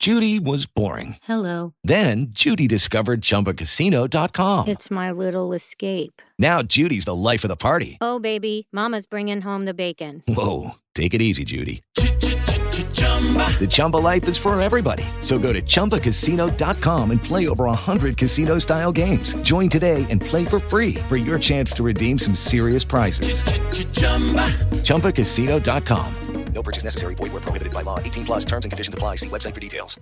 Judy was boring. Hello. Then Judy discovered ChumbaCasino.com. It's my little escape. Now Judy's the life of the party. Oh, baby, mama's bringing home the bacon. Whoa, take it easy, Judy. The Chumba life is for everybody. So go to ChumbaCasino.com and play over 100 casino-style games. Join today and play for free for your chance to redeem some serious prizes. ChumbaCasino.com. No purchase necessary. Void where prohibited by law. 18 plus terms and conditions apply. See website for details.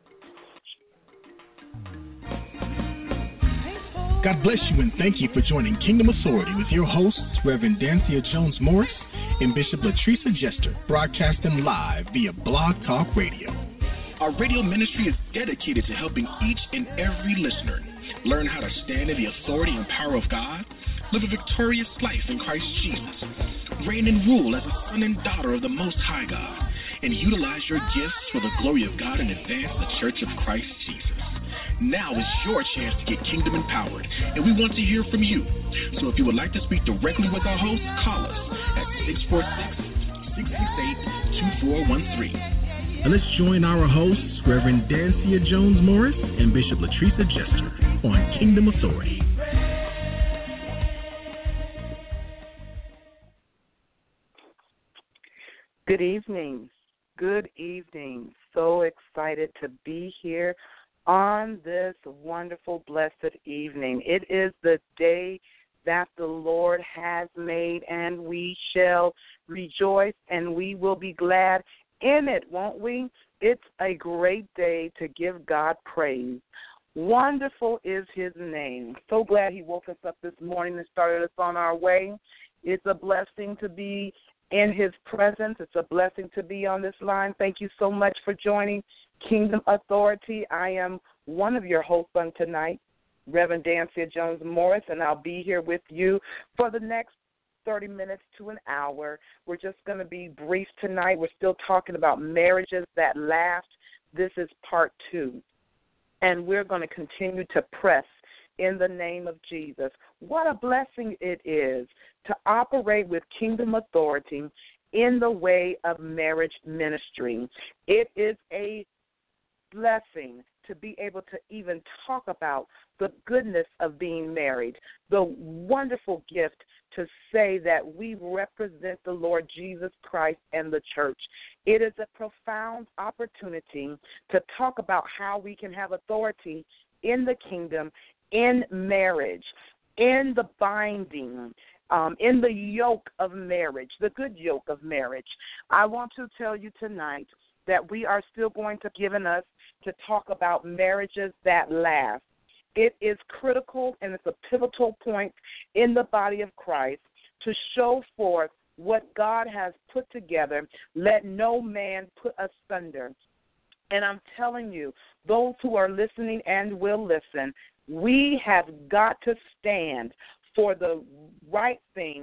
God bless you and thank you for joining Kingdom Authority with your hosts, Reverend Dancia Jones-Morris and Bishop Latricia Jester, broadcasting live via Blog Talk Radio. Our radio ministry is dedicated to helping each and every listener learn how to stand in the authority and power of God, live a victorious life in Christ Jesus, reign and rule as a son and daughter of the Most High God, and utilize your gifts for the glory of God and advance the Church of Christ Jesus. Now is your chance to get kingdom empowered, and we want to hear from you. So if you would like to speak directly with our host, call us at 646-668-2413. And let's join our hosts, Reverend Dancia Jones-Morris and Bishop Latricia Jester, on Kingdom Authority. Good evening. Good evening. So excited to be here on this wonderful, blessed evening. It is the day that the Lord has made, and we shall rejoice, and we will be glad in it, won't we? It's a great day to give God praise. Wonderful is his name. So glad he woke us up this morning and started us on our way. It's a blessing to be in his presence. It's a blessing to be on this line. Thank you so much for joining Kingdom Authority. I am one of your hosts on tonight, Reverend Dancia Jones-Morris, and I'll be here with you for the next 30 minutes to an hour. We're just going to be brief tonight. We're still talking about marriages that last. This is part 2, and we're going to continue to press in the name of Jesus. What a blessing it is to operate with Kingdom Authority in the way of marriage ministry. It is a blessing to be able to even talk about the goodness of being married, the wonderful gift to say that we represent the Lord Jesus Christ and the church. It is a profound opportunity to talk about how we can have authority in the kingdom, in marriage, in the binding, in the yoke of marriage, the good yoke of marriage. I want to tell you tonight that we are still going to given us to talk about marriages that last. It is critical and it's a pivotal point in the body of Christ to show forth what God has put together. Let no man put asunder. And I'm telling you, those who are listening and will listen, we have got to stand for the right thing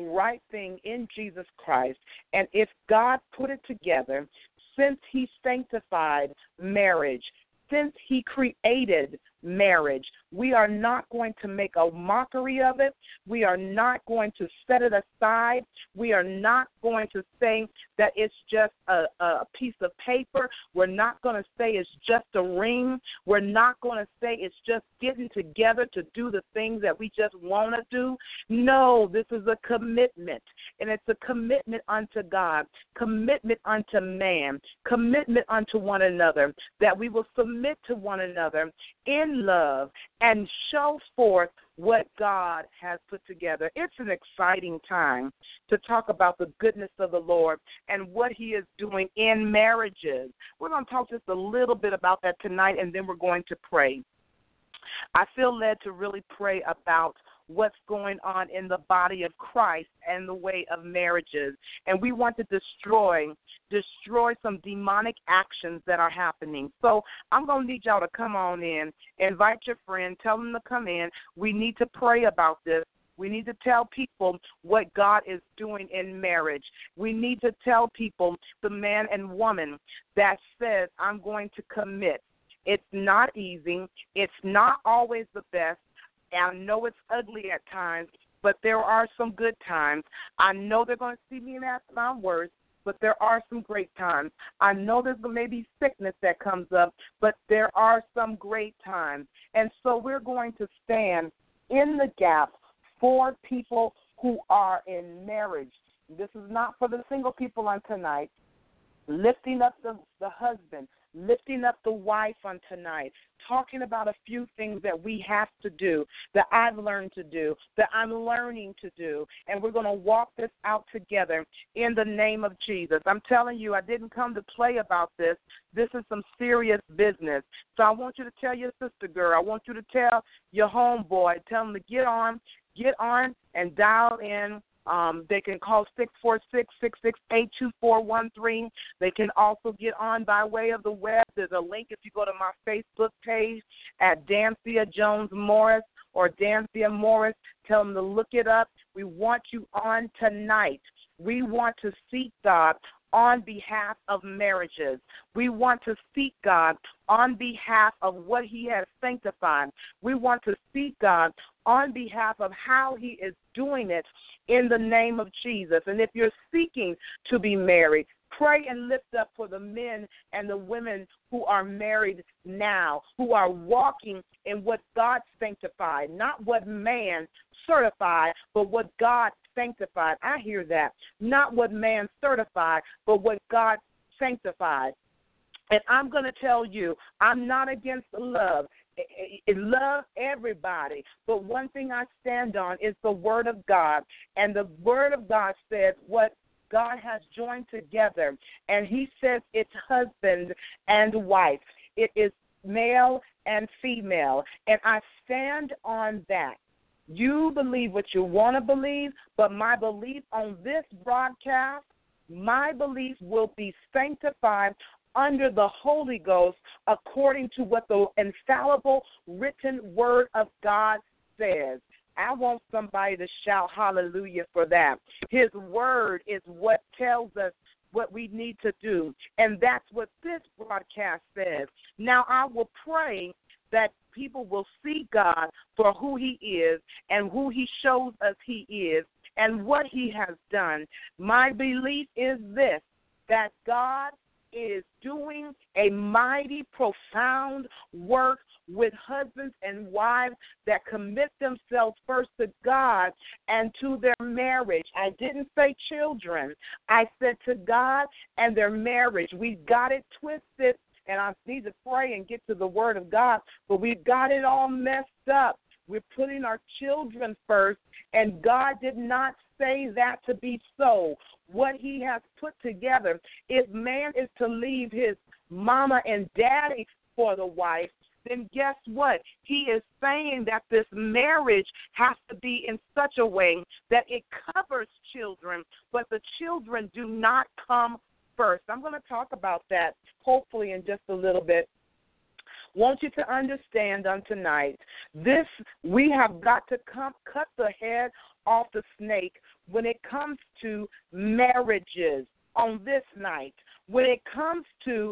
in Jesus Christ. And if God put it together, since he sanctified marriage, since he created marriage, we are not going to make a mockery of it. We are not going to set it aside. We are not going to say that it's just a piece of paper. We're not going to say it's just a ring. We're not going to say it's just getting together to do the things that we just want to do. No, this is a commitment, and it's a commitment unto God, commitment unto man, commitment unto one another, that we will submit to one another in love and show forth what God has put together. It's an exciting time to talk about the goodness of the Lord and what he is doing in marriages. We're going to talk just a little bit about that tonight, and then we're going to pray. I feel led to really pray about what's going on in the body of Christ and the way of marriages. And we want to destroy some demonic actions that are happening. So I'm going to need y'all to come on in, invite your friend, tell them to come in. We need to pray about this. We need to tell people what God is doing in marriage. We need to tell people, the man and woman that says, I'm going to commit. It's not easy. It's not always the best. I know it's ugly at times, but there are some good times. I know they're going to see me at my worst, but there are some great times. I know there's maybe sickness that comes up, but there are some great times. And so we're going to stand in the gap for people who are in marriage. This is not for the single people on tonight. Lifting up the husband, lifting up the wife on tonight, talking about a few things that we have to do, that I've learned to do, that I'm learning to do, and we're going to walk this out together in the name of Jesus. I'm telling you, I didn't come to play about this. This is some serious business. So I want you to tell your sister girl, I want you to tell your homeboy, tell them to get on and dial in. They can call 646-668-2413. They can also get on by way of the web. There's a link if you go to my Facebook page at Dancia Jones Morris or Dancia Morris. Tell them to look it up. We want you on tonight. We want to seek God on behalf of marriages. We want to seek God on behalf of what he has sanctified. We want to seek God on behalf of how he is doing it in the name of Jesus. And if you're seeking to be married, pray and lift up for the men and the women who are married now, who are walking in what God sanctified, not what man certified, but what God sanctified. I hear that. Not what man certified, but what God sanctified. And I'm going to tell you, I'm not against love. Love everybody. But one thing I stand on is the Word of God. And the Word of God says what God has joined together. And he says it's husband and wife. It is male and female. And I stand on that. You believe what you want to believe, but my belief on this broadcast, my belief will be sanctified under the Holy Ghost according to what the infallible written word of God says. I want somebody to shout hallelujah for that. His word is what tells us what we need to do, and that's what this broadcast says. Now, I will pray that people will see God for who he is and who he shows us he is and what he has done. My belief is this, that God is doing a mighty, profound work with husbands and wives that commit themselves first to God and to their marriage. I didn't say children. I said to God and their marriage. We got it twisted, and I need to pray and get to the Word of God, but we've got it all messed up. We're putting our children first, and God did not say that to be so. What he has put together, if man is to leave his mama and daddy for the wife, then guess what? He is saying that this marriage has to be in such a way that it covers children, but the children do not come first. I'm going to talk about that hopefully in just a little bit. Want you to understand on tonight, we have got to cut the head off the snake when it comes to marriages on this night, when it comes to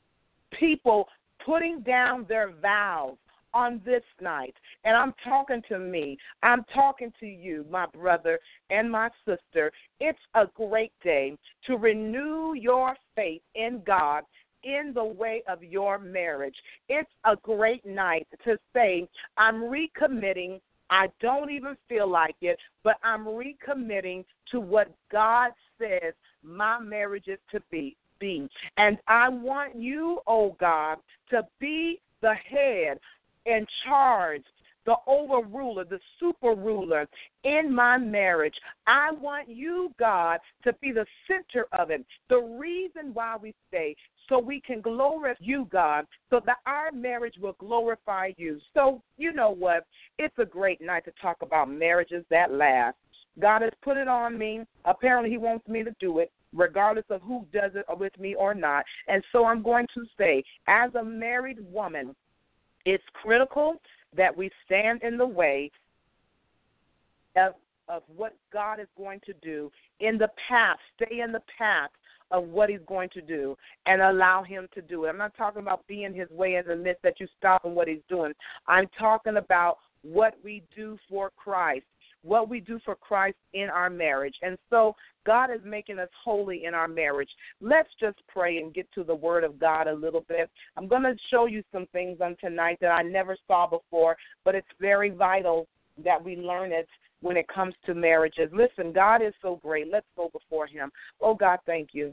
people putting down their vows on this night. And I'm talking to me. I'm talking to you, my brother and my sister. It's a great day to renew your faith in God in the way of your marriage. It's a great night to say, I'm recommitting. I don't even feel like it, but I'm recommitting to what God says my marriage is to be. And I want you, oh God, to be the head in charge, the overruler, the super ruler in my marriage. I want you, God, to be the center of it. The reason why we stay, so we can glorify you, God, so that our marriage will glorify you. So, you know what? It's a great night to talk about marriages that last. God has put it on me. Apparently, he wants me to do it, regardless of who does it with me or not. And so I'm going to say, as a married woman, it's critical that we stand in the way of what God is going to do in the path, stay in the path of what he's going to do and allow him to do it. I'm not talking about being his way in the midst that you stop him what he's doing. I'm talking about what we do for Christ. what we do for Christ in our marriage. And so God is making us holy in our marriage. Let's just pray and get to the Word of God a little bit. I'm going to show you some things on tonight that I never saw before, but it's very vital that we learn it when it comes to marriages. Listen, God is so great. Let's go before him. Oh, God, thank you.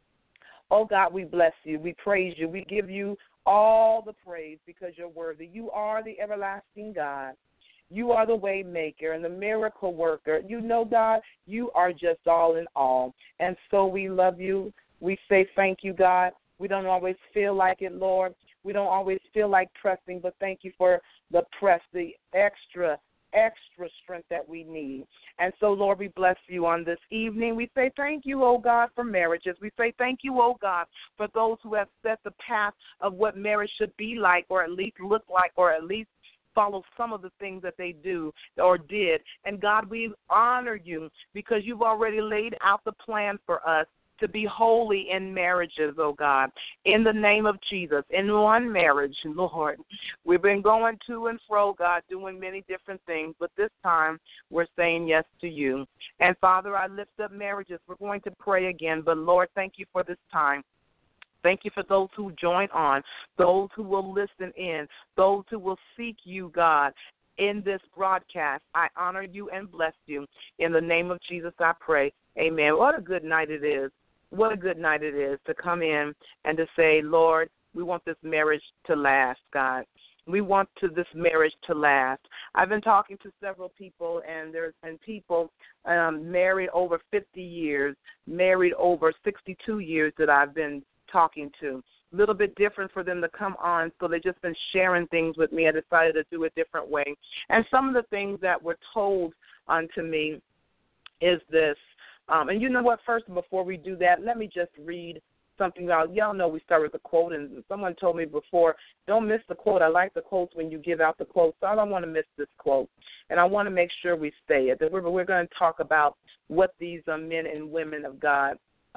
Oh, God, we bless you. We praise you. We give you all the praise because you're worthy. You are the everlasting God. You are the way maker and the miracle worker. You know, God, you are just all in all. And so we love you. We say thank you, God. We don't always feel like it, Lord. We don't always feel like pressing, but thank you for the press, the extra strength that we need. And so, Lord, we bless you on this evening. We say thank you, oh God, for marriages. We say thank you, oh God, for those who have set the path of what marriage should be like, or at least look like, or at least follow some of the things that they do or did. And God, we honor you because you've already laid out the plan for us to be holy in marriages, oh God, in the name of Jesus, in one marriage, Lord. We've been going to and fro, God, doing many different things, but this time we're saying yes to you. And, Father, I lift up marriages. We're going to pray again, but, Lord, thank you for this time. Thank you for those who join on, those who will listen in, those who will seek you, God, in this broadcast. I honor you and bless you. In the name of Jesus, I pray. Amen. What a good night it is. What a good night it is to come in and to say, Lord, we want this marriage to last, God. We want this marriage to last. I've been talking to several people, and there's been people married over 50 years, married over 62 years that I've been talking to. A little bit different for them to come on, so they've just been sharing things with me. I decided to do it a different way. And some of the things that were told unto me is this. And you know what, first, before we do that, let me just read something out. Y'all know we start with a quote, and someone told me before, don't miss the quote. I like the quotes when you give out the quote, so I don't want to miss this quote. And I want to make sure we say it. We're going to talk about what these men and women of God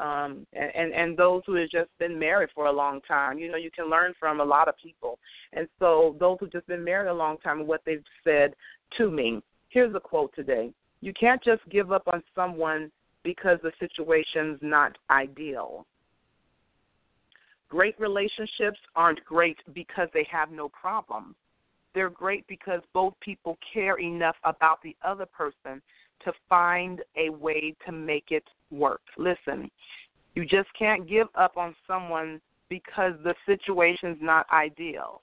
and those who have just been married for a long time. You know, you can learn from a lot of people. And so those who have just been married a long time and what they've said to me. Here's a quote today. You can't just give up on someone because the situation's not ideal. Great relationships aren't great because they have no problems. They're great because both people care enough about the other person to find a way to make it work. Listen, you just can't give up on someone because the situation's not ideal.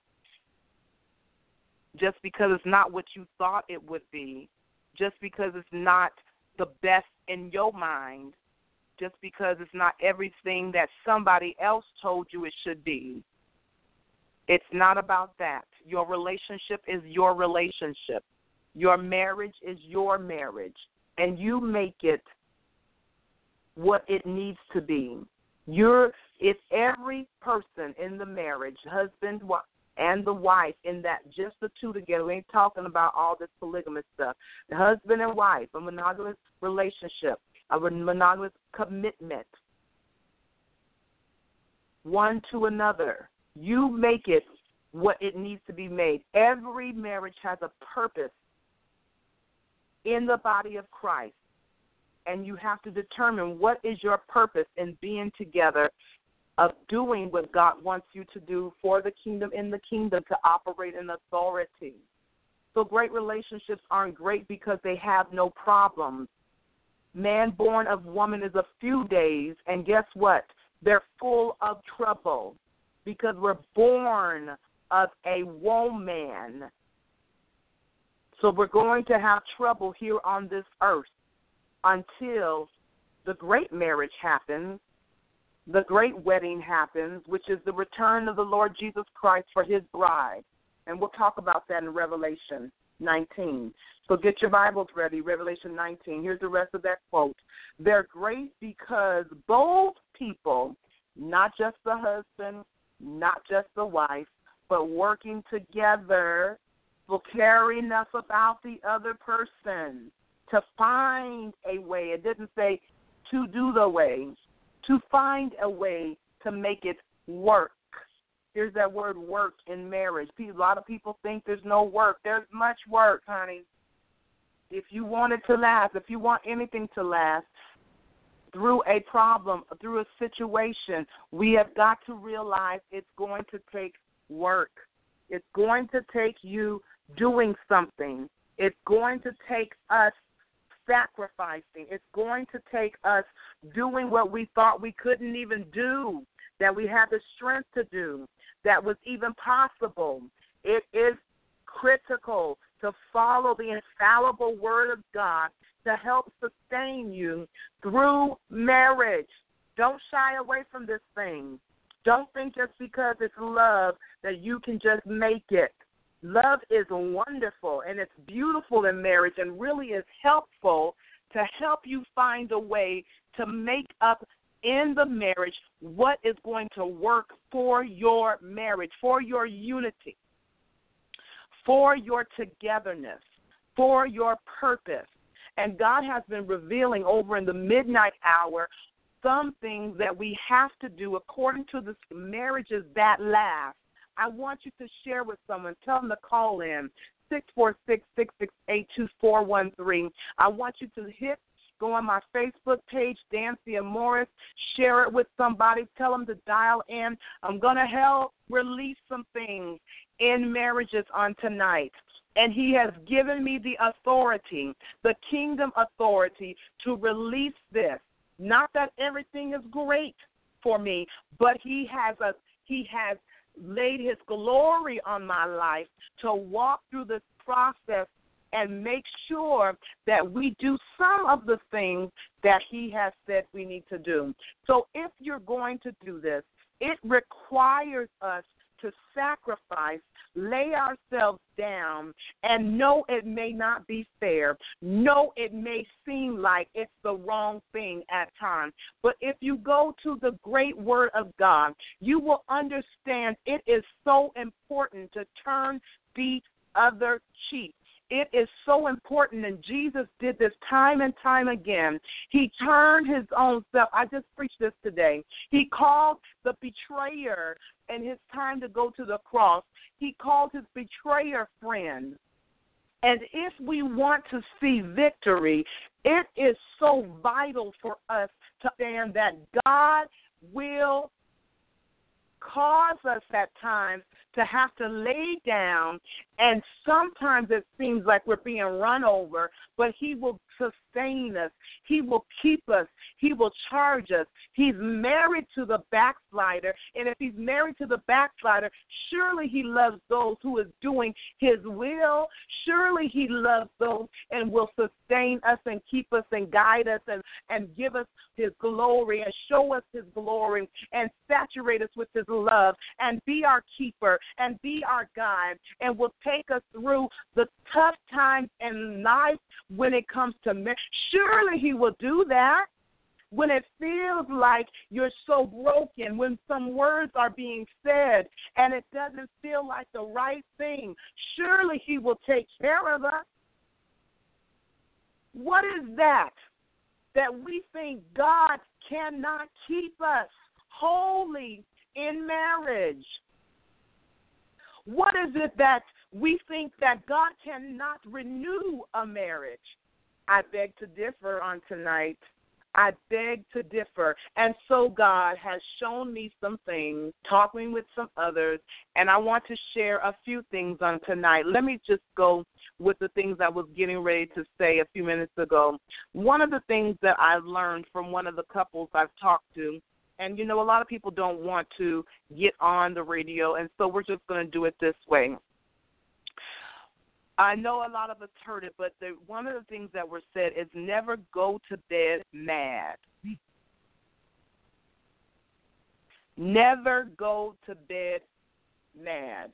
Just because it's not what you thought it would be, just because it's not the best in your mind, just because it's not everything that somebody else told you it should be. It's not about that. Your relationship is your relationship. Your marriage is your marriage, and you make it what it needs to be. If every person in the marriage, husband and the wife, in that just the two together, we ain't talking about all this polygamous stuff. The husband and wife, a monogamous relationship, a monogamous commitment, one to another. You make it what it needs to be made. Every marriage has a purpose in the body of Christ, and you have to determine what is your purpose in being together, of doing what God wants you to do for the kingdom, in the kingdom, to operate in authority. So great relationships aren't great because they have no problems. Man born of woman is a few days, and guess what? They're full of trouble because we're born of a woman. So we're going to have trouble here on this earth until the great marriage happens, the great wedding happens, which is the return of the Lord Jesus Christ for his bride. And we'll talk about that in Revelation 19. So get your Bibles ready, Revelation 19. Here's the rest of that quote. They're great because both people, not just the husband, not just the wife, but working together, will care enough about the other person to find a way. It didn't say to do the way, to find a way to make it work. Here's that word work in marriage. A lot of people think there's no work. There's much work, honey. if you want it to last, if you want anything to last, through a problem, through a situation, we have got to realize it's going to take work. It's going to take you doing something. It's going to take us sacrificing. It's going to take us doing what we thought we couldn't even do, that we had the strength to do, that was even possible. It is critical to follow the infallible word of God to help sustain you through marriage. Don't shy away from this thing. Don't think just because it's love that you can just make it. Love is wonderful, and it's beautiful in marriage and really is helpful to help you find a way to make up in the marriage what is going to work for your marriage, for your unity, for your togetherness, for your purpose. And God has been revealing over in the midnight hour some things that we have to do according to the marriages that last. I want you to share with someone. Tell them to call in, 646-668-2413. I want you to go on my Facebook page, Dancia Morris, share it with somebody, tell them to dial in. I'm going to help release some things in marriages on tonight. And he has given me the authority, the kingdom authority, to release this. Not that everything is great for me, but he has laid his glory on my life to walk through this process and make sure that we do some of the things that he has said we need to do. So if you're going to do this, it requires us to sacrifice, lay ourselves down, and know it may not be fair. Know it may seem like it's the wrong thing at times. But if you go to the great word of God, you will understand it is so important to turn the other cheek. It is so important, and Jesus did this time and time again. He turned his own self. I just preached this today. He called the betrayer in his time to go to the cross. He called his betrayer friend. And if we want to see victory, it is so vital for us to understand that God will cause us at times to have to lay down, and sometimes it seems like we're being run over, but he will sustain us. He will keep us. He will charge us. He's married to the backslider, and if he's married to the backslider, surely he loves those who is doing his will. Surely he loves those and will sustain us and keep us and guide us and give us his glory and show us his glory and saturate us with his love and be our keeper and be our guide and will take us through the tough times in life when it comes to marriage. Surely he will do that. When it feels like you're so broken, when some words are being said and it doesn't feel like the right thing, surely he will take care of us. What is that we think God cannot keep us holy in marriage? What is it that we think that God cannot renew a marriage? I beg to differ on tonight. I beg to differ. And so God has shown me some things, talking with some others, and I want to share a few things on tonight. Let me just go with the things I was getting ready to say a few minutes ago. One of the things that I've learned from one of the couples I've talked to, and, you know, a lot of people don't want to get on the radio, and so we're just going to do it this way. I know a lot of us heard it, but one of the things that were said is never go to bed mad. Never go to bed mad.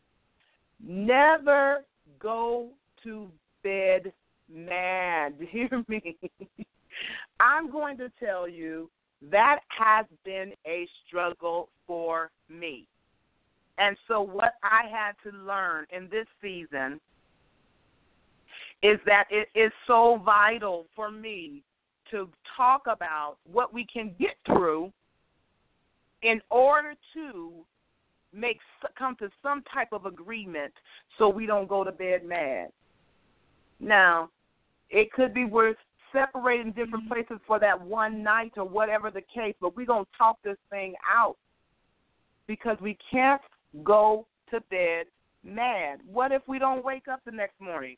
Never go to bed mad. Hear me. I'm going to tell you that has been a struggle for me. And so what I had to learn in this season is that it is so vital for me to talk about what we can get through in order to come to some type of agreement so we don't go to bed mad. Now, It could be we're separated in different places for that one night or whatever the case, but we're going to talk this thing out because we can't go to bed mad. What if we don't wake up the next morning?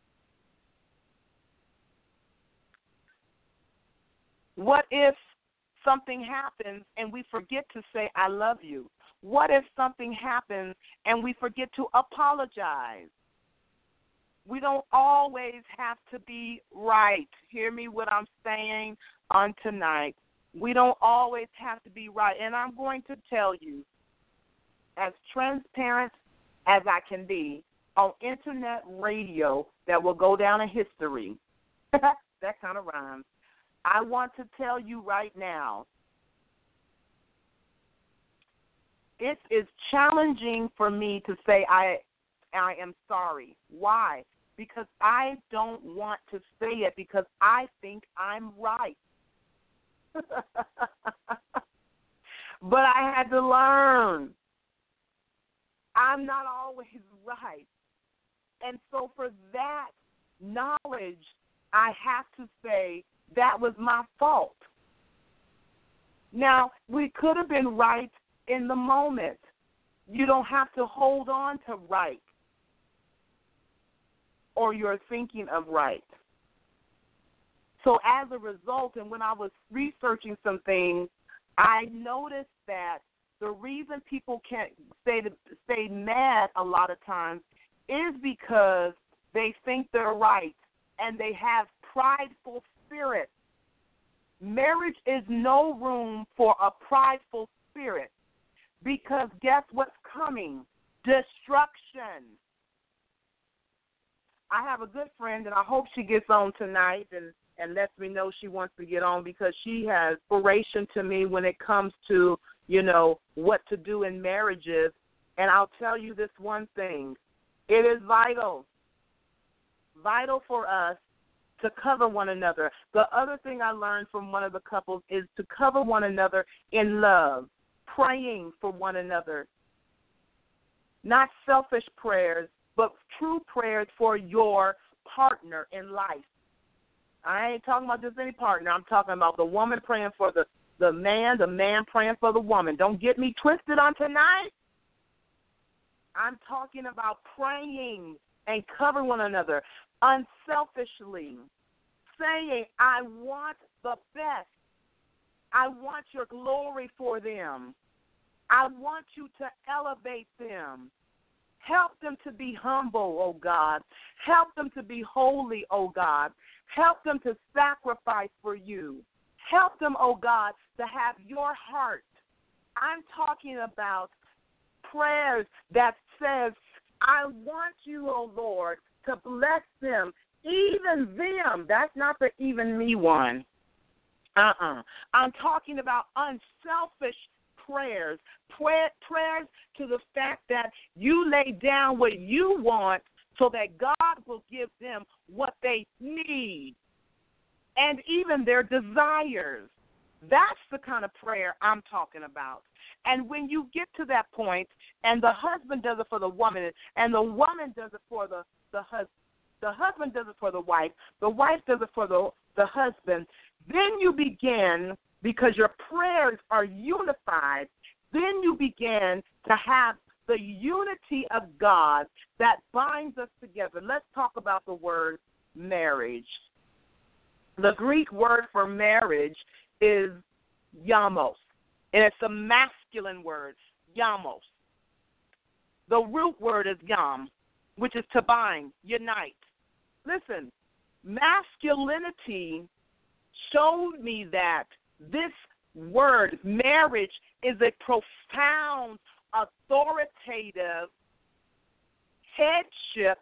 What if something happens and we forget to say, I love you? What if something happens and we forget to apologize? We don't always have to be right. Hear me what I'm saying on tonight. We don't always have to be right. And I'm going to tell you, as transparent as I can be, on internet radio that will go down in history, that kind of rhymes, I want to tell you right now, it is challenging for me to say I am sorry. Why? Because I don't want to say it because I think I'm right. But I had to learn. I'm not always right. And so for that knowledge, I have to say that was my fault. Now, we could have been right in the moment. You don't have to hold on to right or you're thinking of right. So as a result, and when I was researching some things, I noticed that the reason people can't stay mad a lot of times is because they think they're right and they have prideful spirit. Marriage is no room for a prideful spirit because guess what's coming? Destruction. I have a good friend, and I hope she gets on tonight and lets me know she wants to get on because she has inspiration to me when it comes to, what to do in marriages. And I'll tell you this one thing. It is vital for us to cover one another. The other thing I learned from one of the couples is to cover one another in love, praying for one another. Not selfish prayers, but true prayers for your partner in life. I ain't talking about just any partner. I'm talking about the woman praying for the man praying for the woman. Don't get me twisted on tonight. I'm talking about praying and cover one another unselfishly, saying, I want the best. I want your glory for them. I want you to elevate them. Help them to be humble, oh God. Help them to be holy, oh God. Help them to sacrifice for you. Help them, oh God, to have your heart. I'm talking about prayers that says, I want you, oh Lord, to bless them, even them. That's not the even me one. I'm talking about unselfish prayers to the fact that you lay down what you want so that God will give them what they need and even their desires. That's the kind of prayer I'm talking about. And when you get to that point, and the husband does it for the woman, and the woman does it for the husband, the husband does it for the wife does it for the husband, then you begin, because your prayers are unified, then you begin to have the unity of God that binds us together. Let's talk about the word marriage. The Greek word for marriage is yamos, and it's a masculine word, yamos. The root word is yam, which is to bind, unite. Listen, masculinity showed me that this word, marriage, is a profound, authoritative headship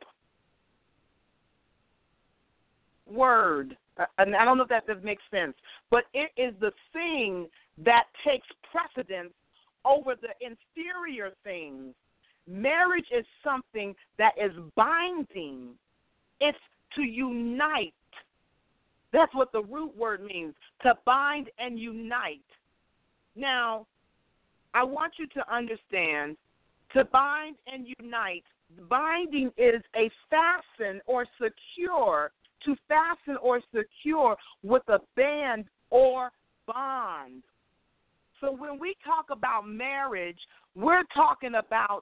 word. And I don't know if that does make sense, but it is the thing that takes precedence over the inferior things. Marriage is something that is binding. It's to unite. That's what the root word means, to bind and unite. Now, I want you to understand, to bind and unite, binding is a fasten or secure to fasten or secure with a band or bond. So when we talk about marriage, we're talking about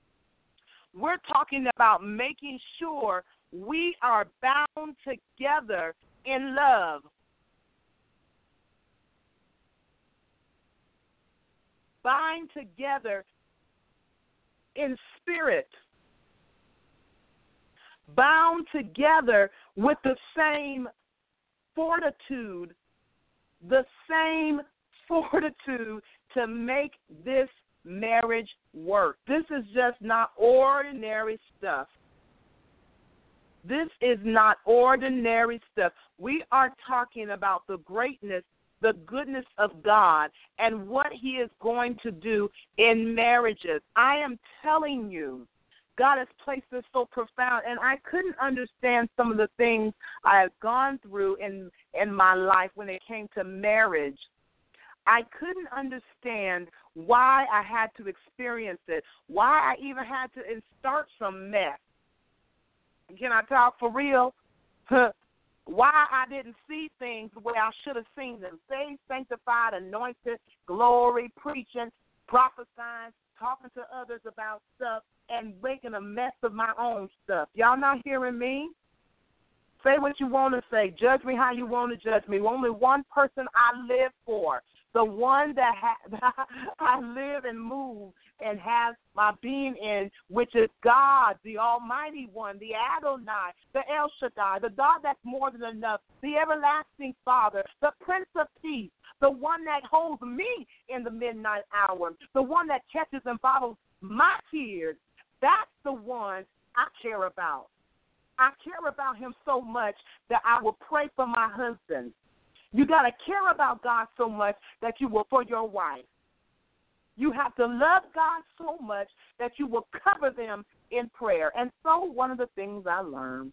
making sure we are bound together in love. Bind together in spirit. Bound together with the same fortitude, to make this marriage work. This is just not ordinary stuff. This is not ordinary stuff. We are talking about the greatness, the goodness of God, and what He is going to do in marriages. I am telling you, God has placed this so profound, and I couldn't understand some of the things I have gone through in my life when it came to marriage. I couldn't understand why I had to experience it, why I even had to start some mess. Can I talk for real? Why I didn't see things the way I should have seen them. Saved, sanctified, anointed, glory, preaching, prophesying, talking to others about stuff, and making a mess of my own stuff. Y'all not hearing me? Say what you want to say. Judge me how you want to judge me. Only one person I live for. The one that I live and move and have my being in, which is God, the Almighty One, the Adonai, the El Shaddai, the God that's more than enough, the everlasting Father, the Prince of Peace, the one that holds me in the midnight hour, the one that catches and bottles my tears. That's the one I care about. I care about Him so much that I will pray for my husband. You got to care about God so much that you will for your wife. You have to love God so much that you will cover them in prayer. And so one of the things I learned,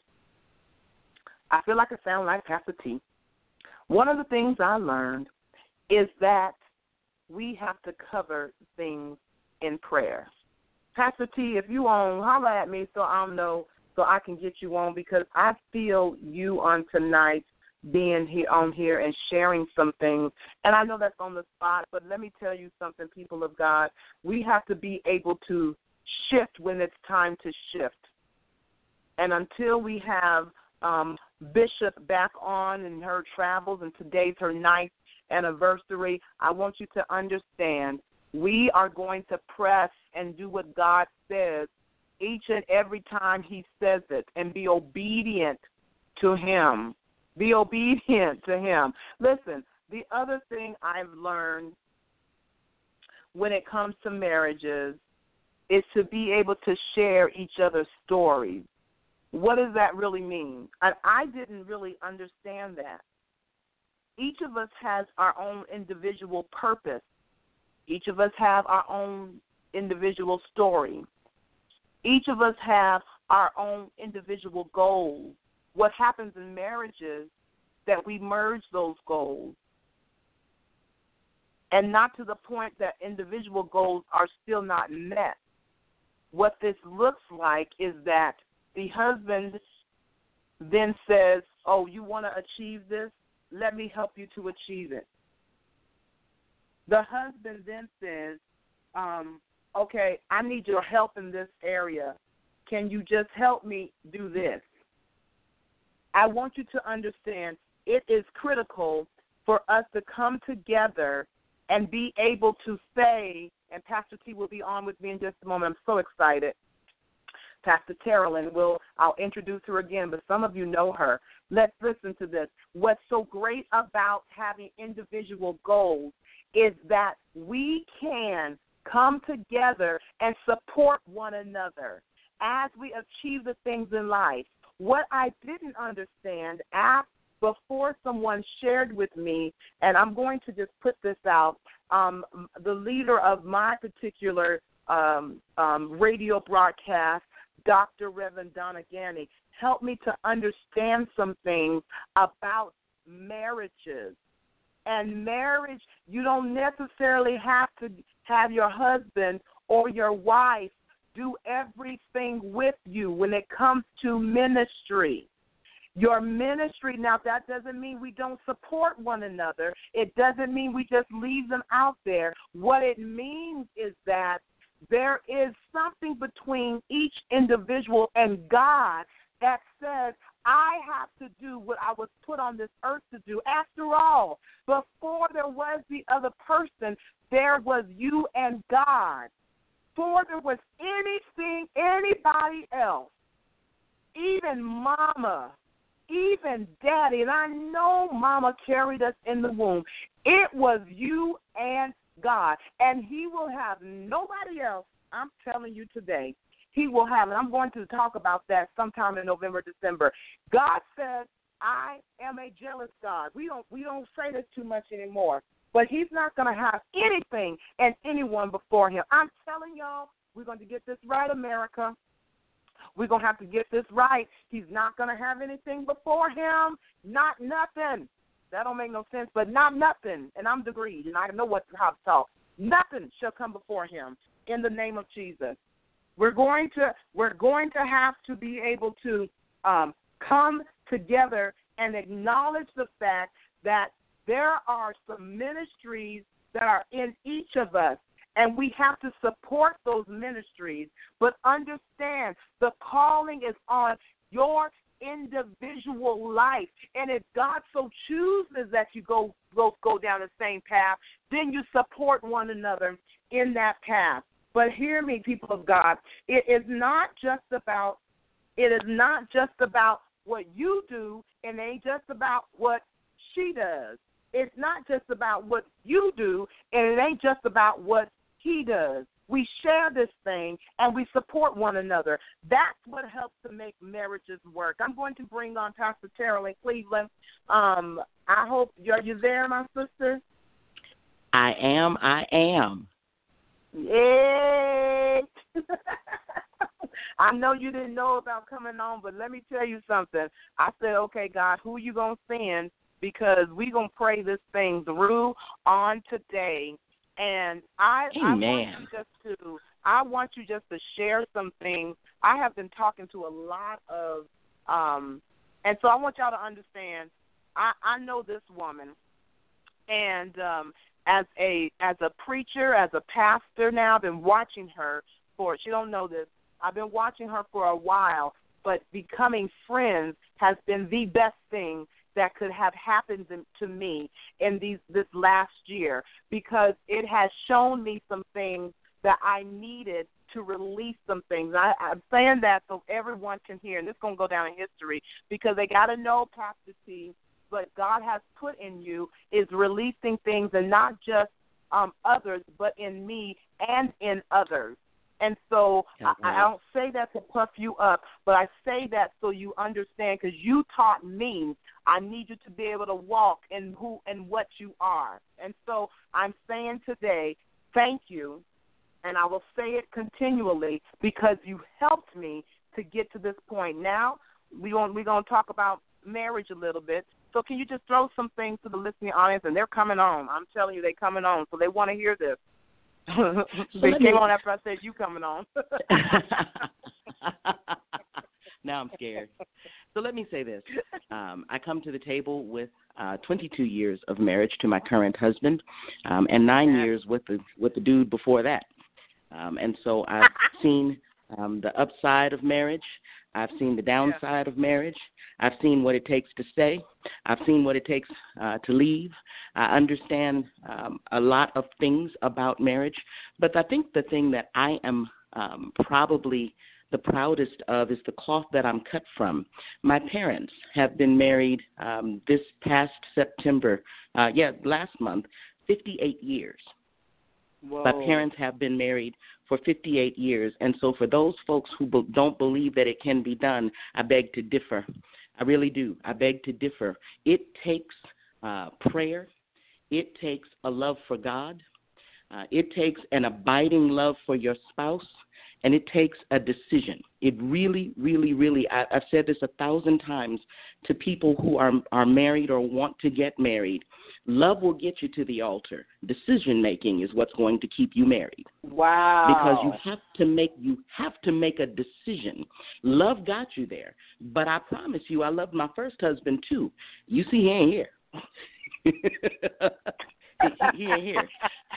I feel like I sound like Pastor T. One of the things I learned is that we have to cover things in prayer. Pastor T, if you on, holler at me so I'll know, so I can get you on, because I feel you on tonight being here on here and sharing some things. And I know that's on the spot, but let me tell you something, people of God. We have to be able to shift when it's time to shift. And until we have Bishop back on in her travels, and today's her 9th anniversary, I want you to understand we are going to press and do what God says each and every time He says it, and be obedient to Him. Be obedient to Him. Listen, the other thing I've learned when it comes to marriages is to be able to share each other's stories. What does that really mean? I didn't really understand that. Each of us has our own individual purpose. Each of us have our own individual story. Each of us have our own individual goals. What happens in marriages that we merge those goals, and not to the point that individual goals are still not met. What this looks like is that the husband then says, oh, you want to achieve this? Let me help you to achieve it. The husband then says, okay, I need your help in this area. Can you just help me do this? I want you to understand it is critical for us to come together and be able to say, and Pastor T will be on with me in just a moment. I'm so excited. Pastor Carolyn, I'll introduce her again, but some of you know her. Let's listen to this. What's so great about having individual goals is that we can come together and support one another as we achieve the things in life. What I didn't understand before someone shared with me, and I'm going to just put this out, the leader of my particular radio broadcast, Dr. Reverend Donna Ganney, helped me to understand some things about marriages. And marriage, you don't necessarily have to have your husband or your wife do everything with you when it comes to ministry. Your ministry, now that doesn't mean we don't support one another. It doesn't mean we just leave them out there. What it means is that there is something between each individual and God that says, I have to do what I was put on this earth to do. After all, before there was the other person, there was you and God. Before there was anybody else, even Mama, even Daddy, and I know Mama carried us in the womb. It was you and God, and He will have nobody else. I'm telling you today, He will have, and I'm going to talk about that sometime in November, December. God says, I am a jealous God. We don't say this too much anymore, but He's not going to have anything and anyone before Him. I'm telling y'all, we're going to get this right, America. We're going to have to get this right. He's not going to have anything before Him, not nothing. That don't make no sense, but not nothing. And I'm degreed, and I know how to talk. Nothing shall come before Him in the name of Jesus. We're going to have to be able to come together and acknowledge the fact that there are some ministries that are in each of us, and we have to support those ministries. But understand, the calling is on your individual life. And if God so chooses that you go down the same path, then you support one another in that path. But hear me, people of God, it is not just about what you do, and it ain't just about what she does. It's not just about what you do, and it ain't just about what he does. We share this thing, and we support one another. That's what helps to make marriages work. I'm going to bring on Pastor Terrell in Cleveland. I hope, are you there, my sister? I am. Yay! I know you didn't know about coming on, but let me tell you something. I said, okay, God, who you going to send? Because we're going to pray this thing through on today. And I want you just to share some things. I have been talking to a lot of, and so I want y'all to understand, I know this woman, and as a preacher, as a pastor now, I've been watching her for, she don't know this, I've been watching her for a while, but becoming friends has been the best thing that could have happened to me in this last year, because it has shown me some things that I needed to release some things. I'm saying that so everyone can hear, and this is going to go down in history, because they got to know, Pastor T, what God has put in you is releasing things, and not just others, but in me and in others. And so I don't say that to puff you up, but I say that so you understand, because you taught me. I need you to be able to walk in who and what you are. And so I'm saying today, thank you, and I will say it continually, because you helped me to get to this point. Now we're going to talk about marriage a little bit. So can you just throw some things to the listening audience? And they're coming on. I'm telling you, they're coming on, so they want to hear this. They came on after I said you coming on. Now I'm scared. So let me say this. I come to the table with 22 years of marriage to my current husband, and 9 years with the dude before that. And so I've seen the upside of marriage. I've seen the downside of marriage. I've seen what it takes to stay. I've seen what it takes to leave. I understand a lot of things about marriage, but I think the thing that I am probably the proudest of is the cloth that I'm cut from. My parents have been married this past September, last month, 58 years. Whoa. My parents have been married for 58 years, and so for those folks who don't believe that it can be done, I beg to differ. I really do. I beg to differ. It takes prayer. It takes a love for God. It takes an abiding love for your spouse. and it takes a decision. It really, really, really, I've said this 1,000 times to people who are married or want to get married. Love will get you to the altar. Decision-making is what's going to keep you married. Wow. Because you have to make a decision. Love got you there. But I promise you, I loved my first husband too. You see, he ain't here. he ain't here.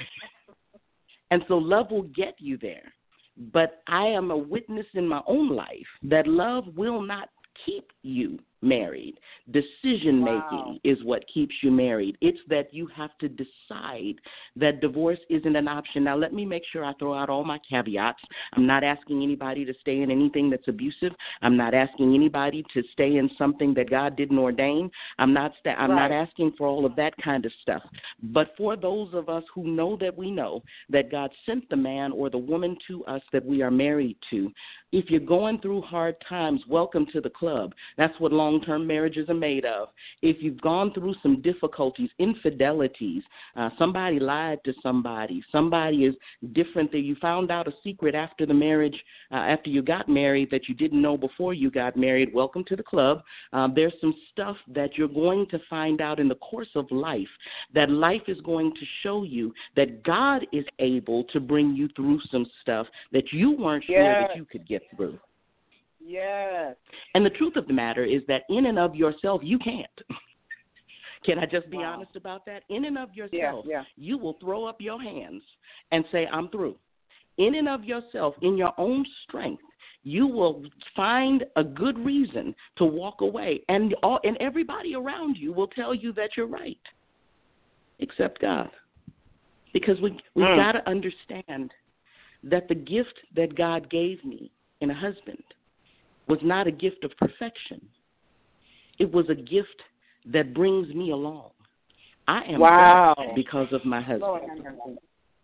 And so love will get you there. But I am a witness in my own life that love will not keep you married. Decision-making is what keeps you married. It's that you have to decide that divorce isn't an option. Now, let me make sure I throw out all my caveats. I'm not asking anybody to stay in anything that's abusive. I'm not asking anybody to stay in something that God didn't ordain. I'm not asking for all of that kind of stuff. But for those of us who know that God sent the man or the woman to us that we are married to, if you're going through hard times, welcome to the club. That's what long-term marriages are made of. If you've gone through some difficulties, infidelities, somebody lied to somebody is different, that you found out a secret after the marriage, after you got married that you didn't know before you got married, welcome to the club. There's some stuff that you're going to find out in the course of life, that life is going to show you that God is able to bring you through some stuff that you weren't sure that you could get through. Yes. And the truth of the matter is that in and of yourself, you can't. Can I just be honest about that? In and of yourself, you will throw up your hands and say, I'm through. In and of yourself, in your own strength, you will find a good reason to walk away. And everybody around you will tell you that you're right, except God. Because we've got to understand that the gift that God gave me in a husband was not a gift of perfection. It was a gift that brings me along. I am better because of my husband.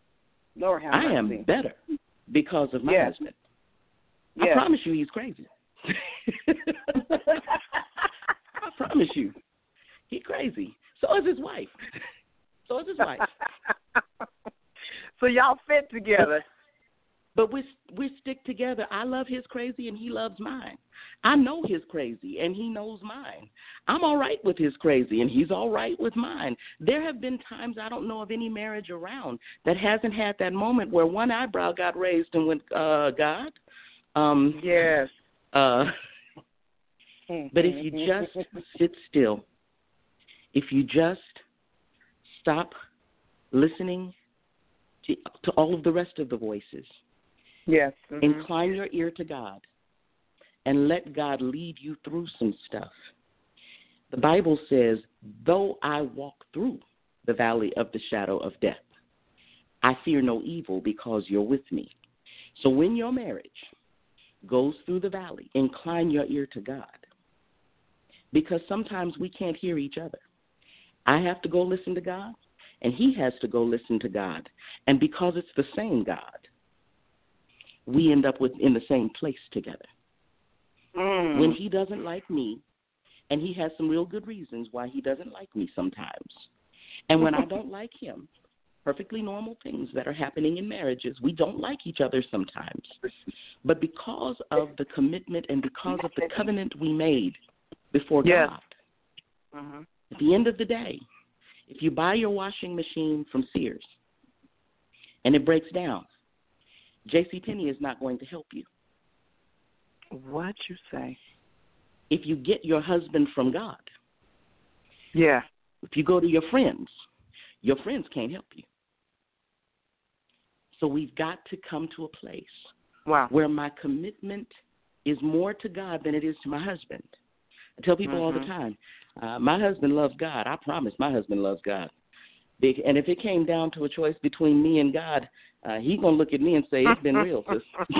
I am better because of my husband. I promise you he's crazy. I promise you. He's crazy. So is his wife. So y'all fit together. But we stick together. I love his crazy and he loves mine. I know his crazy and he knows mine. I'm all right with his crazy and he's all right with mine. There have been times, I don't know of any marriage around that hasn't had that moment where one eyebrow got raised and went, God? Yes. But if you just sit still, if you just stop listening to all of the rest of the voices, yes. Incline your ear to God and let God lead you through some stuff. The Bible says, though I walk through the valley of the shadow of death, I fear no evil because you're with me. So when your marriage goes through the valley, incline your ear to God. Because sometimes we can't hear each other. I have to go listen to God, and he has to go listen to God. And because it's the same God, we end up in the same place together. When he doesn't like me, and he has some real good reasons why he doesn't like me sometimes, and when I don't like him, perfectly normal things that are happening in marriages, we don't like each other sometimes. But because of the commitment and because of the covenant we made before God, at the end of the day, if you buy your washing machine from Sears and it breaks down, JCPenney is not going to help you. What you say? If you get your husband from God, if you go to your friends can't help you. So we've got to come to a place where my commitment is more to God than it is to my husband. I tell people all the time, my husband loves God. I promise my husband loves God. And if it came down to a choice between me and God, he's going to look at me and say, it's been real, sis.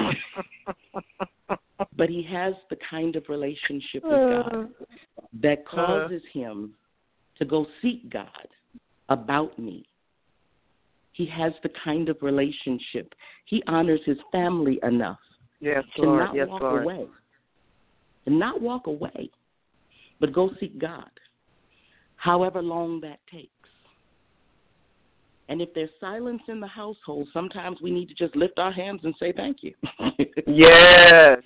But he has the kind of relationship with God that causes him to go seek God about me. He has the kind of relationship. He honors his family enough to not walk away, but go seek God, however long that takes. And if there's silence in the household, sometimes we need to just lift our hands and say thank you. Yes.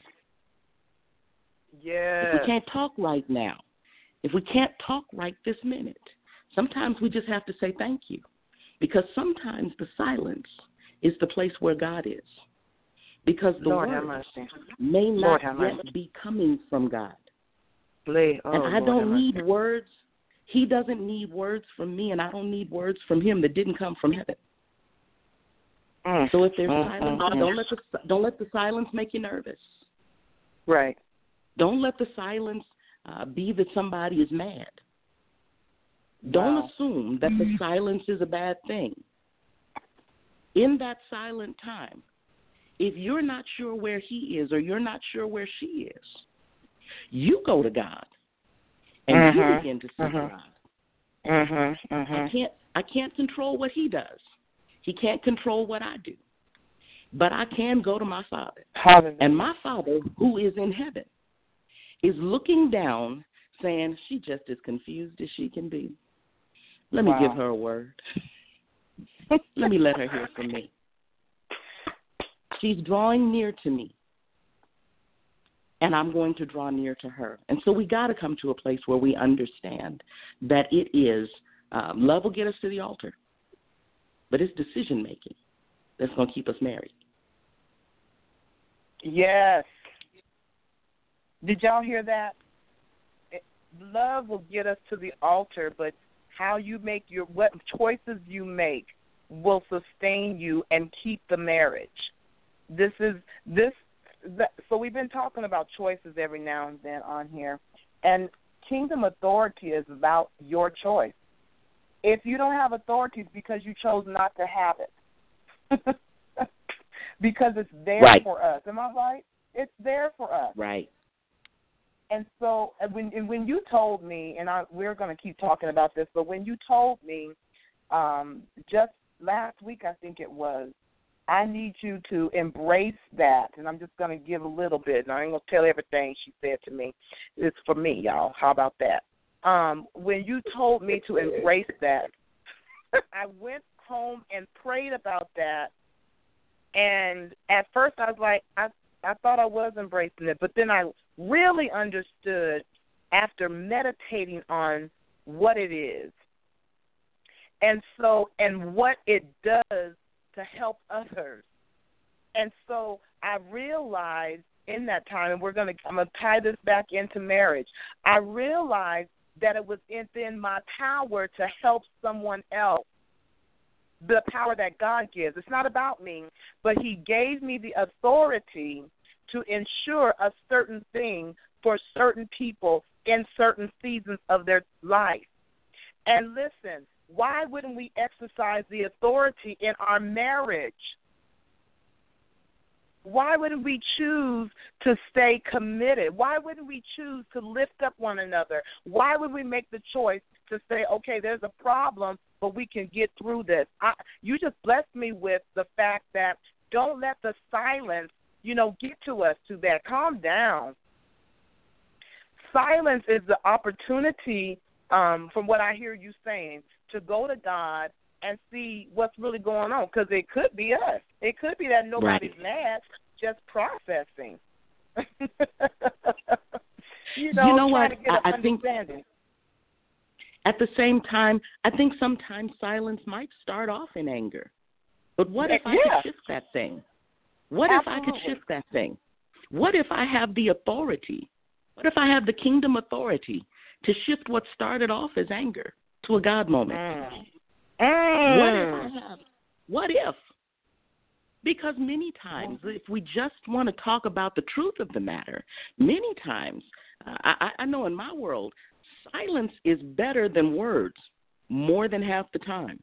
Yes. If we can't talk right now, if we can't talk right this minute, sometimes we just have to say thank you. Because sometimes the silence is the place where God is. Because the Lord words may not yet be coming from God. And I don't need words. He doesn't need words from me, and I don't need words from him that didn't come from heaven. So if there's silence, don't let the silence make you nervous. Right. Don't let the silence be that somebody is mad. Don't assume that the silence is a bad thing. In that silent time, if you're not sure where he is or you're not sure where she is, you go to God and you begin to seek God. I can't control what he does. He can't control what I do. But I can go to my Father. And my Father, who is in heaven, is looking down saying, she just as confused as she can be. Let me give her a word. Let me let her hear from me. She's drawing near to me, and I'm going to draw near to her. And so we got to come to a place where we understand that it is, love will get us to the altar, but it's decision-making that's going to keep us married. Yes. Did y'all hear that? Love will get us to the altar, but how you make what choices you make will sustain you and keep the marriage. So we've been talking about choices every now and then on here, and kingdom authority is about your choice. If you don't have authority, it's because you chose not to have it. Because it's there for us. Am I right? It's there for us. Right. And so when you told me, and we're going to keep talking about this, but when you told me just last week, I think it was, I need you to embrace that, and I'm just going to give a little bit, and I ain't going to tell everything she said to me. It's for me, y'all. How about that? When you told me to embrace that, I went home and prayed about that, and at first I was like, I thought I was embracing it, but then I really understood after meditating on what it is and what it does to help others. And so I realized in that time, and I'm going to tie this back into marriage, I realized that it was within my power to help someone else, the power that God gives. It's not about me, but he gave me the authority to ensure a certain thing for certain people in certain seasons of their life. And listen, why wouldn't we exercise the authority in our marriage? Why wouldn't we choose to stay committed? Why wouldn't we choose to lift up one another? Why would we make the choice to say, okay, there's a problem, but we can get through this? You just blessed me with the fact that don't let the silence, get to us too bad. Calm down. Silence is the opportunity, from what I hear you saying, to go to God and see what's really going on, because it could be us. It could be that nobody's mad, just processing. You know what? I think understanding. At the same time, I think sometimes silence might start off in anger. But what if I could shift that thing? What if I could shift that thing? What if I have the authority? What if I have the kingdom authority to shift what started off as anger to a God moment? What if I have? What if? Because many times, if we just want to talk about the truth of the matter, many times, I know in my world, silence is better than words more than half the time.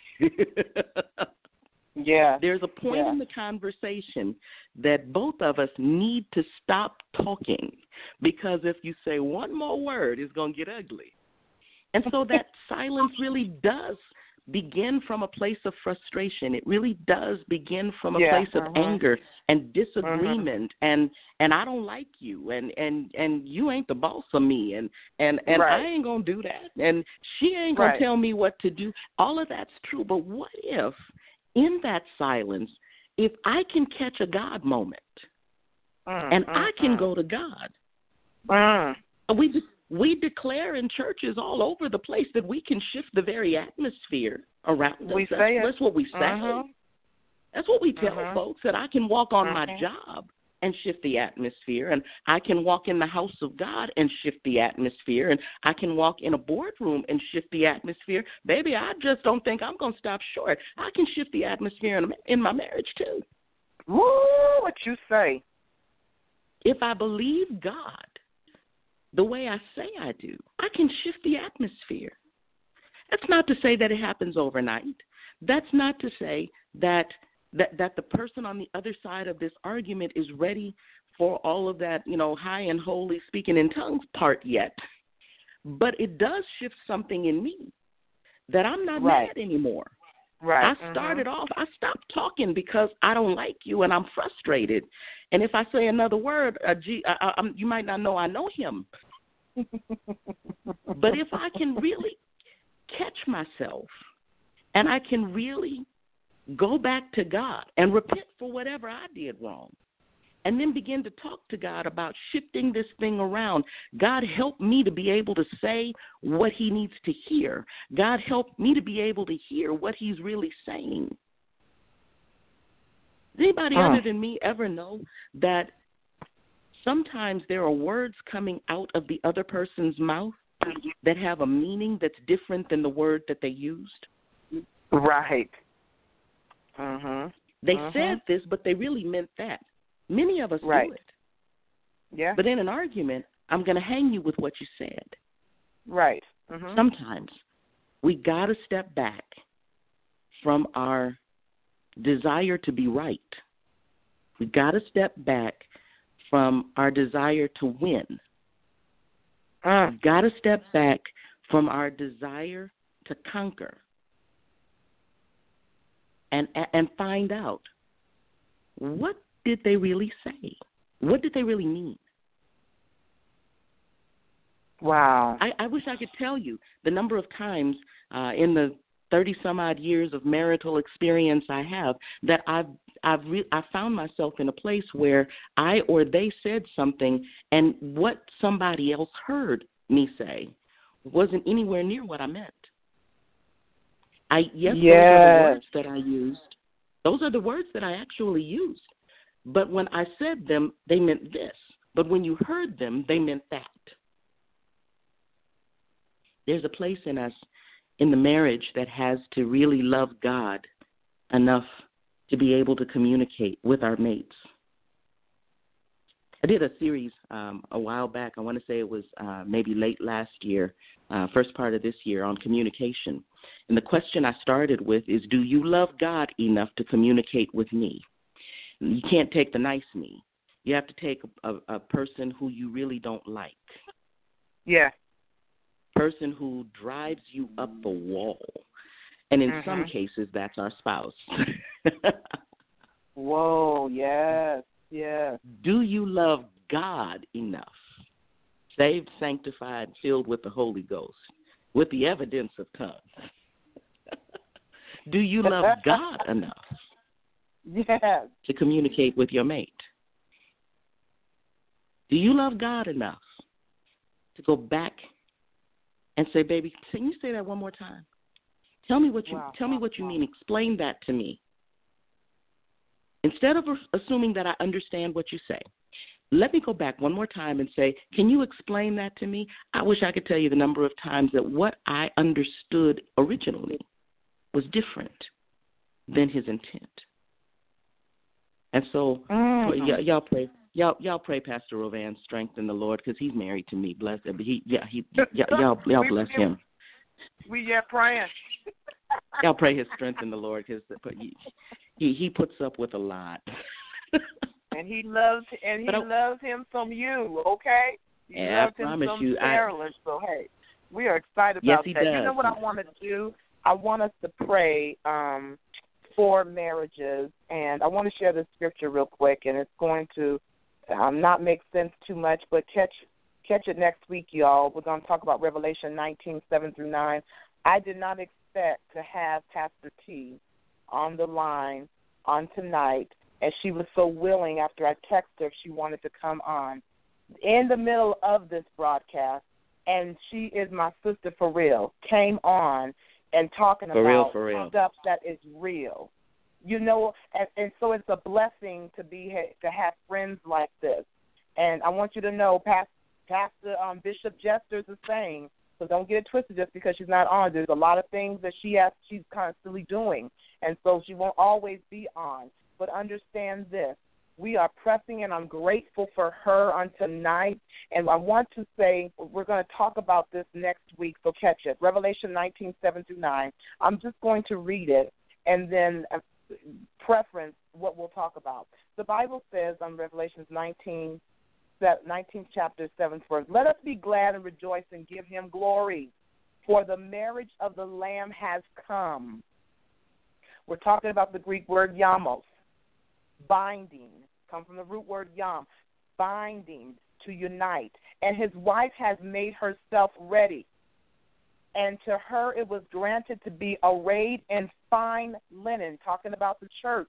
Yeah. There's a point in the conversation that both of us need to stop talking, because if you say one more word, it's going to get ugly. And so that silence really does begin from a place of frustration. It really does begin from a place of anger and disagreement, and I don't like you, and you ain't the boss of me, and I ain't gonna do that, and she ain't gonna tell me what to do. All of that's true, but what if in that silence, if I can catch a God moment, and I can go to God? We declare in churches all over the place that we can shift the very atmosphere around us. That's what we say. That's what we tell folks, that I can walk on my job and shift the atmosphere, and I can walk in the house of God and shift the atmosphere, and I can walk in a boardroom and shift the atmosphere. Baby, I just don't think I'm going to stop short. I can shift the atmosphere in my marriage too. Woo, what you say? If I believe God the way I say I do, I can shift the atmosphere. That's not to say that it happens overnight. That's not to say that the person on the other side of this argument is ready for all of that, high and holy speaking in tongues part yet. But it does shift something in me that I'm not mad anymore. Right. I started off, I stopped talking because I don't like you and I'm frustrated. And if I say another word, you might not know I know him. But if I can really catch myself and I can really go back to God and repent for whatever I did wrong, and then begin to talk to God about shifting this thing around. God, help me to be able to say what he needs to hear. God, help me to be able to hear what he's really saying. Does anybody other than me ever know that sometimes there are words coming out of the other person's mouth that have a meaning that's different than the word that they used? Right. They said this, but they really meant that. Many of us do it. Yeah. But in an argument, I'm going to hang you with what you said. Right. Sometimes we got to step back from our desire to be right. We got to step back from our desire to win. We got to step back from our desire to conquer and find out, what did they really say? What did they really mean? Wow. I wish I could tell you the number of times in the 30-some-odd years of marital experience I have that I found myself in a place where I or they said something, and what somebody else heard me say wasn't anywhere near what I meant. Those are the words that I used. Those are the words that I actually used. But when I said them, they meant this. But when you heard them, they meant that. There's a place in us, in the marriage, that has to really love God enough to be able to communicate with our mates. I did a series a while back. I want to say it was maybe late last year, first part of this year, on communication. And the question I started with is, do you love God enough to communicate with me? You can't take the nice me. You have to take a person who you really don't like. Yeah. Person who drives you up the wall. And in some cases, that's our spouse. Whoa, yes, yes. Do you love God enough? Saved, sanctified, filled with the Holy Ghost, with the evidence of tongues. Do you love God enough? Yes. To communicate with your mate? Do you love God enough to go back and say, baby, can you say that one more time? Tell me what you mean. Explain that to me. Instead of assuming that I understand what you say, let me go back one more time and say, can you explain that to me? I wish I could tell you the number of times that what I understood originally was different than his intent. And so, y'all pray. Y'all pray Pastor Rovan's strength in the Lord, because he's married to me. Bless him. Y'all bless him. We praying. Y'all pray his strength in the Lord, because he puts up with a lot. And he loves him from you. Okay. He loves him from Maryland. So hey, we are excited about that. Does. You know what I want to do? I want us to pray for marriages, and I want to share this scripture real quick, and it's going to not make sense too much, but catch it next week, y'all. We're going to talk about Revelation 19:7-9. I did not expect to have Pastor T on the line on tonight, and she was so willing after I texted her if she wanted to come on in the middle of this broadcast, and she is my sister for real, came on and talking about stuff that is real. You know, and so it's a blessing to have friends like this. And I want you to know, Pastor Bishop Jester is the same, so don't get it twisted just because she's not on. There's a lot of things that she's constantly doing, and so she won't always be on. But understand this. We are pressing, and I'm grateful for her on tonight. And I want to say we're going to talk about this next week, so catch it. Revelation 19:7-9. I'm just going to read it and then preference what we'll talk about. The Bible says on Revelation 19th chapter, 7th verse, let us be glad and rejoice and give him glory, for the marriage of the Lamb has come. We're talking about the Greek word yamos, binding, come from the root word yam, binding, to unite. And his wife has made herself ready. And to her it was granted to be arrayed in fine linen, talking about the church.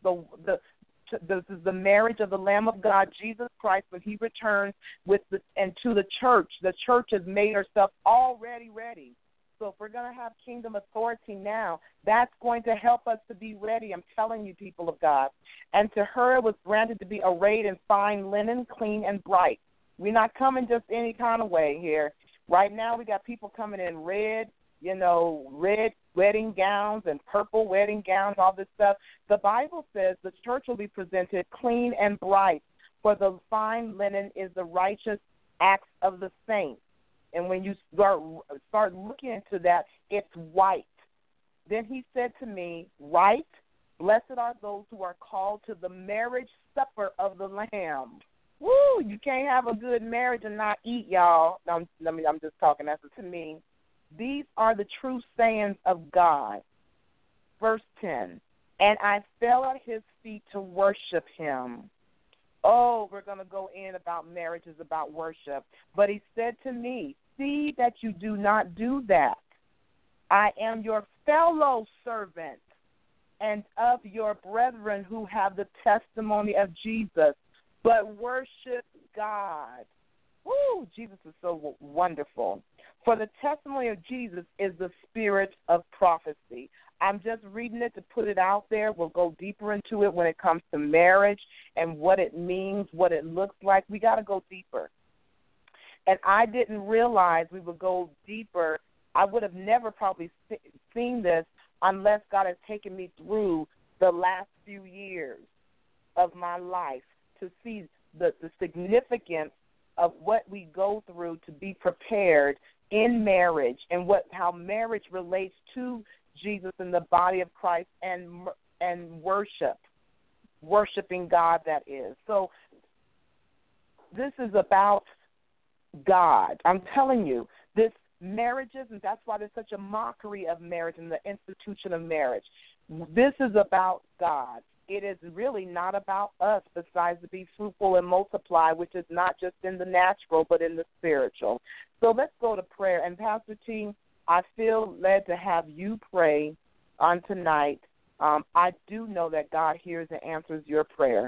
This is the marriage of the Lamb of God, Jesus Christ, when he returns and to the church. The church has made herself already ready. So if we're going to have kingdom authority now, that's going to help us to be ready. I'm telling you, people of God. And to her it was granted to be arrayed in fine linen, clean and bright. We're not coming just any kind of way here. Right now we got people coming in red wedding gowns and purple wedding gowns, all this stuff. The Bible says the church will be presented clean and bright, for the fine linen is the righteous acts of the saints. And when you start looking into that, it's white. Then he said to me, right, blessed are those who are called to the marriage supper of the Lamb. Woo, you can't have a good marriage and not eat, y'all. I'm just talking. That's to me. These are the true sayings of God. Verse 10, and I fell at his feet to worship him. Oh, we're going to go in about marriages, about worship. But he said to me, see that you do not do that. I am your fellow servant and of your brethren who have the testimony of Jesus, but worship God. Woo, Jesus is so wonderful. For the testimony of Jesus is the spirit of prophecy. I'm just reading it to put it out there. We'll go deeper into it when it comes to marriage and what it means, what it looks like. We got to go deeper. And I didn't realize we would go deeper. I would have never probably seen this unless God has taken me through the last few years of my life to see the significance of what we go through to be prepared in marriage and how marriage relates to Jesus and the body of Christ and worshiping God, that is. So this is about God. I'm telling you, this marriages, and that's why there's such a mockery of marriage and the institution of marriage. This is about God. It is really not about us besides to be fruitful and multiply, which is not just in the natural but in the spiritual. So let's go to prayer. And Pastor T, I feel led to have you pray on tonight. I do know that God hears and answers your prayer.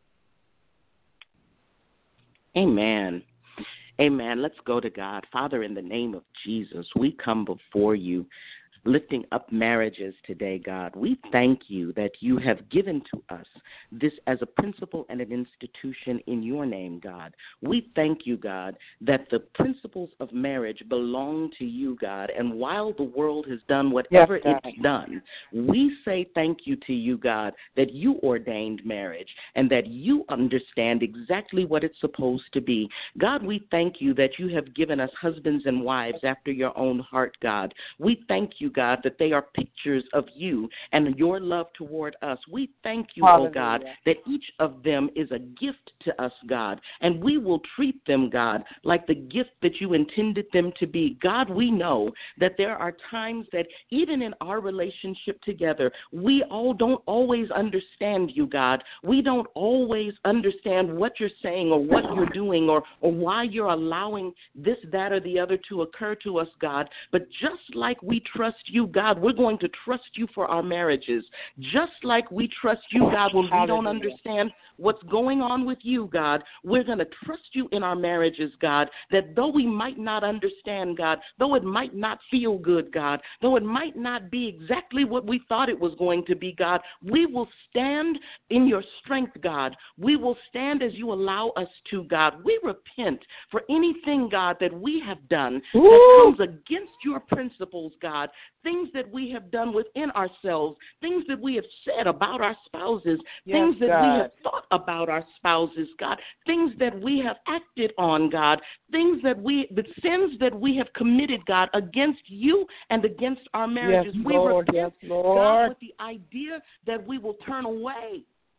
Amen. Amen. Let's go to God. Father, in the name of Jesus, we come before you, lifting up marriages today, God. We thank you that you have given to us this as a principle and an institution in your name, God. We thank you, God, that the principles of marriage belong to you, God, and while the world has done whatever it's done, we say thank you to you, God, that you ordained marriage and that you understand exactly what it's supposed to be. God, we thank you that you have given us husbands and wives after your own heart, God. We thank you, God, that they are pictures of you and your love toward us. We thank you, Hallelujah. oh God, that each of them is a gift to us, God, and we will treat them, God, like the gift that you intended them to be. God, we know that there are times that even in our relationship together, we all don't always understand you, God. We don't always understand what you're saying or what you're doing or why you're allowing this, that, or the other to occur to us, God. But just like we trust you, God, we're going to trust you for our marriages. Just like we trust you, God, when we don't understand what's going on with you, God, we're going to trust you in our marriages, God, that though we might not understand, God, though it might not feel good, God, though it might not be exactly what we thought it was going to be, God, we will stand in your strength, God. We will stand as you allow us to, God. We repent for anything, God, that we have done that comes against your principles, God, things that we have done within ourselves, things that we have said about our spouses, things that we have thought about our spouses, God, things that we have acted on, God, the sins that we have committed, God, against you and against our marriages. Yes, we Lord, repent, yes, Lord. God, with the idea that we will turn away.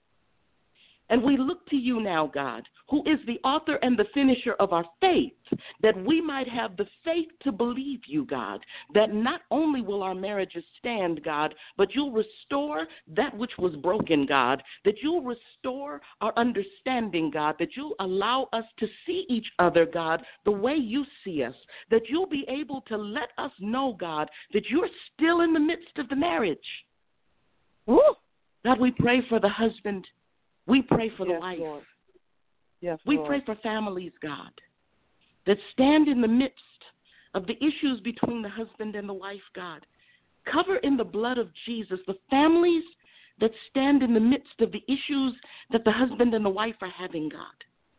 And we look to you now, God, who is the author and the finisher of our faith, that we might have the faith to believe you, God, that not only will our marriages stand, God, but you'll restore that which was broken, God, that you'll restore our understanding, God, that you'll allow us to see each other, God, the way you see us, that you'll be able to let us know, God, that you're still in the midst of the marriage. Woo. God, we pray for the husband. We pray for the wife. Lord. Yes, we Lord. pray for families, God, that stand in the midst of the issues between the husband and the wife, God. Cover in the blood of Jesus the families that stand in the midst of the issues that the husband and the wife are having, God.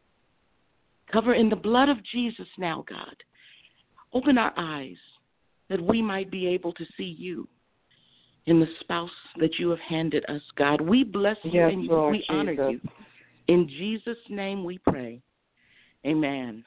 Cover in the blood of Jesus now, God. Open our eyes that we might be able to see you in the spouse that you have handed us, God. We bless you and Lord, we honor you. In Jesus' name we pray. Amen.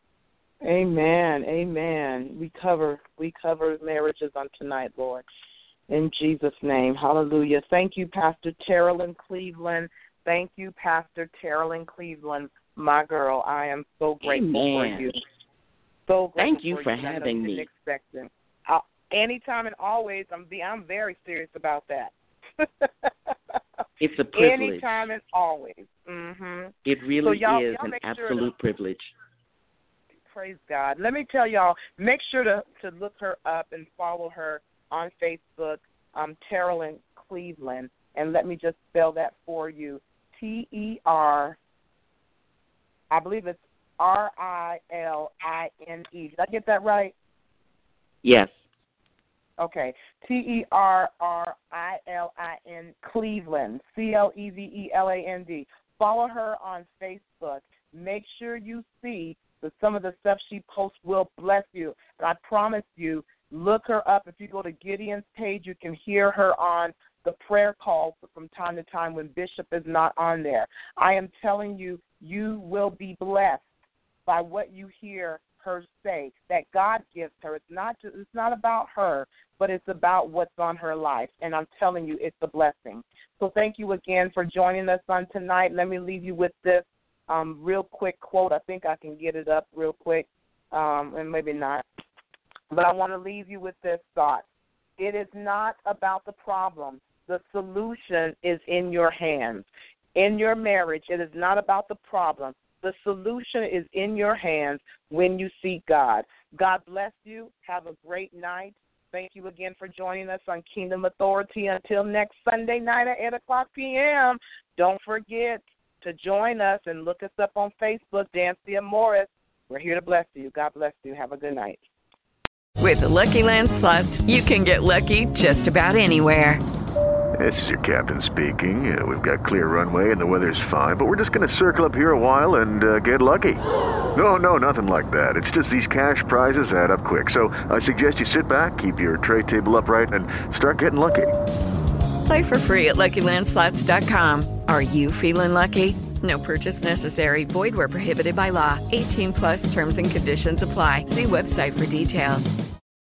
Amen. Amen. We cover marriages on tonight, Lord. In Jesus' name. Hallelujah. Thank you, Pastor Terrellyn Cleveland. Thank you, Pastor Terrellyn Cleveland, my girl. I am so grateful for you. So grateful. Thank you for having me. Expecting. Anytime and always, I'm very serious about that. It's a privilege. Anytime and always. Mm-hmm. It really is an absolute privilege. Praise God. Let me tell y'all, make sure to look her up and follow her on Facebook, Terrellyn Cleveland. And let me just spell that for you. T-E-R, I believe it's R-I-L-I-N-E. Did I get that right? Yes. Okay, Terrillyn Cleveland, Cleveland. Follow her on Facebook. Make sure you see that some of the stuff she posts will bless you. And I promise you, look her up. If you go to Gideon's page, you can hear her on the prayer call from time to time when Bishop is not on there. I am telling you, you will be blessed by what you hear her say that God gives her. It's not about her, but it's about what's on her life. And I'm telling you, it's a blessing. So thank you again for joining us on tonight. Let me leave you with this real quick quote. I think I can get it up real quick, and maybe not. But I want to leave you with this thought. It is not about the problem. The solution is in your hands. In your marriage, it is not about the problem. The solution is in your hands when you seek God. God bless you. Have a great night. Thank you again for joining us on Kingdom Authority. Until next Sunday night at 8 o'clock p.m., don't forget to join us and look us up on Facebook, Dancia Morris. We're here to bless you. God bless you. Have a good night. With the Lucky Land Slots, you can get lucky just about anywhere. This is your captain speaking. We've got clear runway and the weather's fine, but we're just going to circle up here a while and get lucky. No, nothing like that. It's just these cash prizes add up quick. So I suggest you sit back, keep your tray table upright, and start getting lucky. Play for free at LuckyLandSlots.com. Are you feeling lucky? No purchase necessary. Void where prohibited by law. 18+ terms and conditions apply. See website for details.